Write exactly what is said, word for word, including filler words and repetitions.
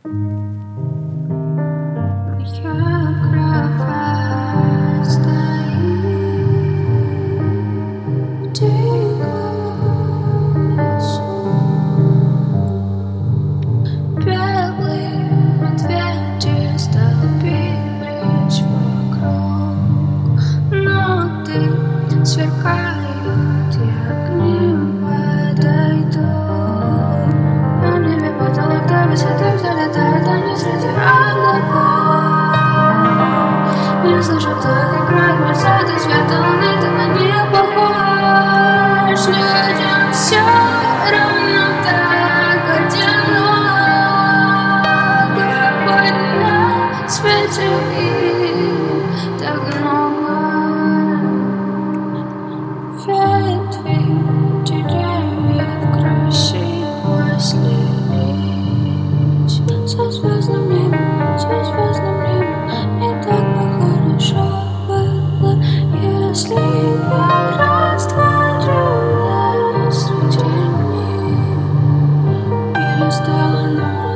Моя кровать стоит в диком лесу. Белые медведи столпились вокруг, но ты сверкают, я к ним подойду. На небе потолок до высоты взлетает, они среди облаков. Не слышу, кто их играет, мерцает и света луны, ты на них похож. Людям все равно так одиноко, хоть на свете их так много. Ветви деревьев красиво слились со звездным небом, со звездным небом. И так бы хорошо было, если бы растворилась среди них или стала ночь.